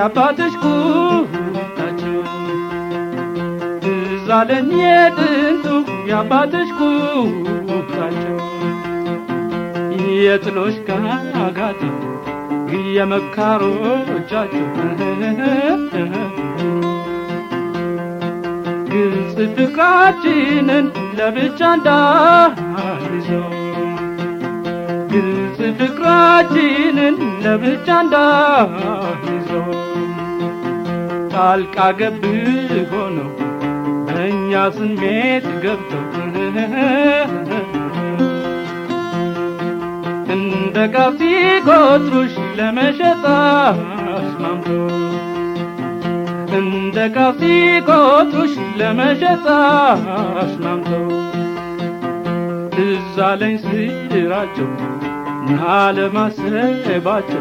ያባትሽ ቁጣቸው ትዛለኝ የጥንቱ ያባትሽ ቁጣቸው የጥሎሽ ጋጋታ የመካሮቻቸው ግልጽ ፍቅራችንን ለብቻ እንዳይዘው ግልጽ ፍቅራችንን ለብቻ እንዳይዘው ጣልቃ ገብ ሆነው በእኛ ስሜት ገብተው እንደ ካፊ ቆጥሩሽ ለመሸጥ አስማምተው እንደ ካፊ ቆጥሩሽ ለመሸጥ አስማምተው ትዛለኝ ስራቸው ናለማሰባቸው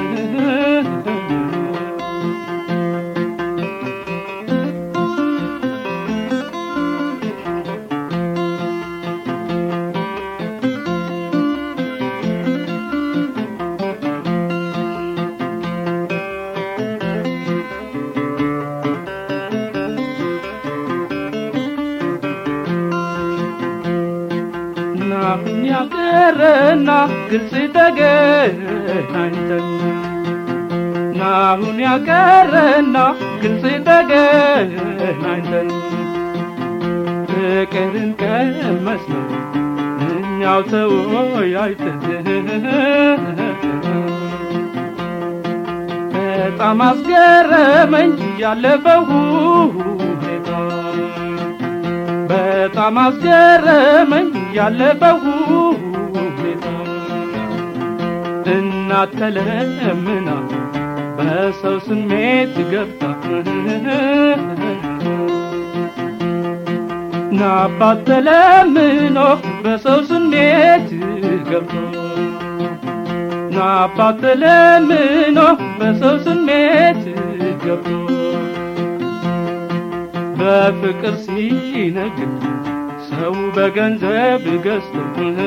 ያቀረና ግልጽ ተገናኝተን ናሁን ያቀረና ግልጽ ተገናኝተን ፍቅርን ቀመስነው እኛው ተወያይተን በጣም አስገረመኝ ያለፈው ሁኔታ በጣም አስገረመኝ ያለፈው ሁኔታ እናት ተለምና በሰው ስሜት ገብታ ናባት ተለምኖ በሰው ስሜት ገብቶ ናባት ተለምኖ በሰው ስሜት ገብቶ በፍቅር ሲነግድ ሰው በገንዘብ ገዝቶ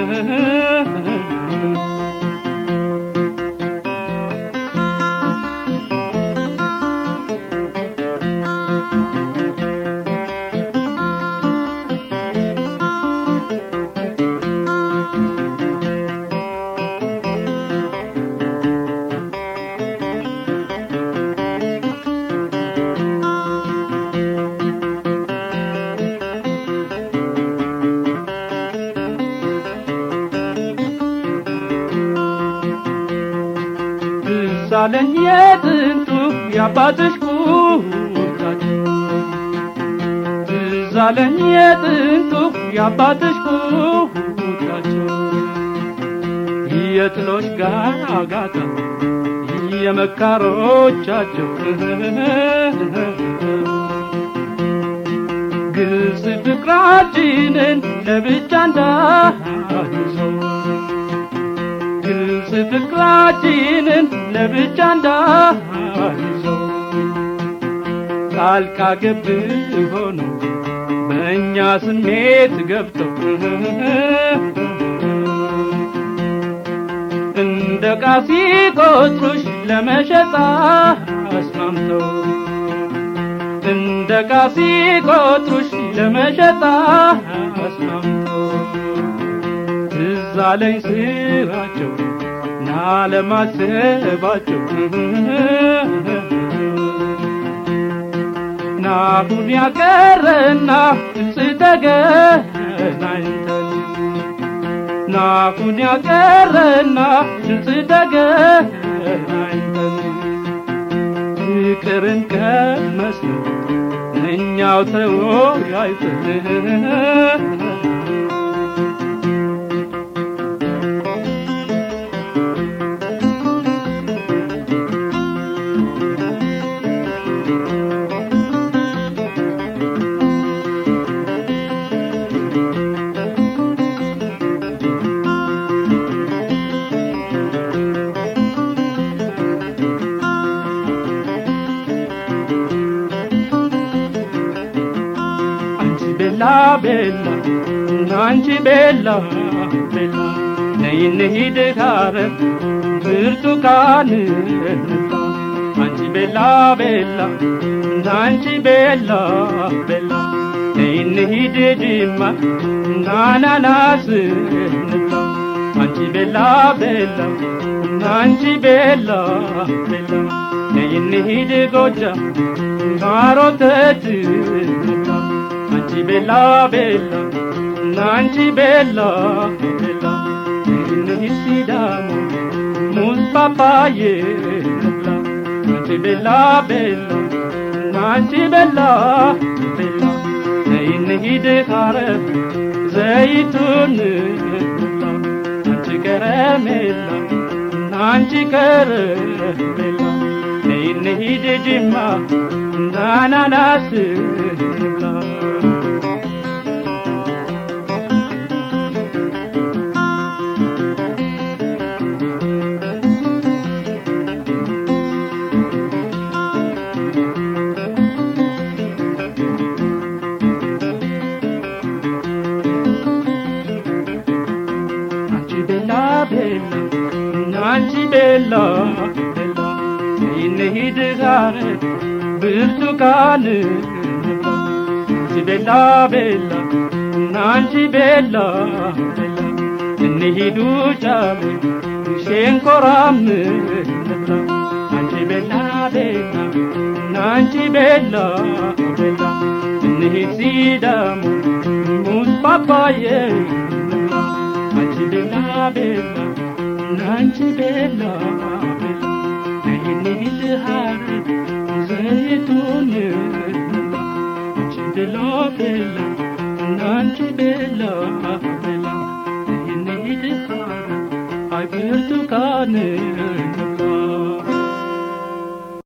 ትዛለኝ የጥንቱ ያባትሽ ቁጣቸው ትዛለኝ የጥንቱ ያባትሽ ቁጣቸው የጥሎሽ ጋጋታ የመካሮቻቸው ግልጽ ፍቅራችንን ለብቻ እንዳይዘው ግልጽ ፍቅራችንን ለብቻ እንዳይዘው ጣልቃ ገብ ሆነው በእኛ ስሜት ገብተው እንደ ካፊ ቆጥሩሽ ለመሸጥ አስማምተው እንደ ካፊ ቆጥሩሽ ለመሸጥ አስማምተው ትዛለኝ ስራቸው ናለማሰባቸው ናሁን ያቀረና ግልጽ ተገናኝተን ናሁን ያቀረና ግልጽ ተገናኝተን ፍቅርን ቀመስነው እኛው ተወያይተን bella nanchi bella bella nei nei de care virtu can አንቺ ቤላ ቤላ አንቺ ቤላ ቤላ እንሂድ ጅማ አናናስ እንብላ አንቺ ቤላ ቤላ አንቺ ቤላ ቤላ እንሂድ ጎጃም ማር ወተት እንብላ አንቺ ቤላ ቤላ አንቺ ቤላ ቤላ እንሂድ ሲዳሞ ሙዝ ፓፓዬ እንብላ አንቺ ቤላ ቤላ አንቺ ቤላ ቤላ እንሂድ ሐረር ዘይቱን እንብላ አንቺ ከረሜላ አንቺ ከረሜላ እንሂድ ጅማ አናናስ እንብላ አንቺ ቤላ ቤላ እንሂድ ሐረር ብርቱካን አንቺ ቤላ ቤላ አንቺ ቤላ ቤላ እንሂዱ ጫሜ ሸንኮራም እንብላ አንቺ ቤላ ቤላ አንቺ ቤላ ቤላ እንሂድ ሲዳሞ ሙዝ ፓፓዬ እንብላ አንቺ ቤላ ቤላ አንቺ ቤላ ቤላ እንሂድ ሐረር ዘይቱን እንብላ አንቺ ቤላ ቤላ አንቺ ቤላ ቤላ እንሂድ ሐረር ብርቱካን